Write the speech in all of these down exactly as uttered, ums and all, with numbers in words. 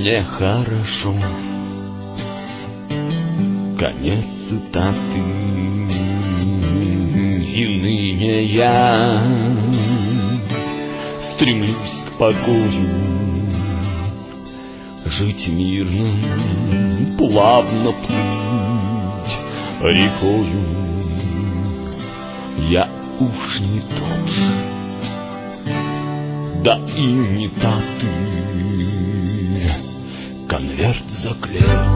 нехорошо. Конец цитаты. И ныне я стремлюсь к покою, жить мирно, плавно плыть рекою. Я уж не тот же, да и не та ты. Конверт заклеил,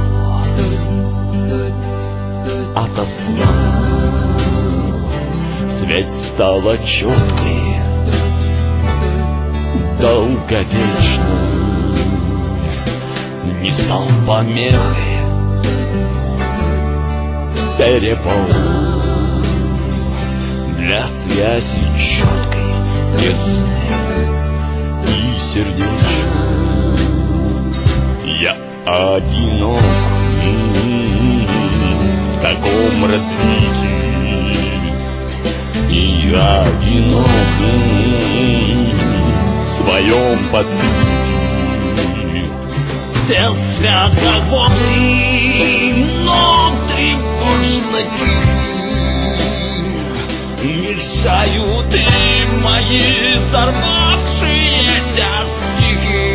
отослал. Связь стала четкой, долговечной. Не стал помехой перепол для связи четкой, ясной и сердечной. Я одинок в таком развитии, и одинок в своем подпитии. Все святогонный, но тревожно тихий, мешают и мои сорвавшиеся стихи.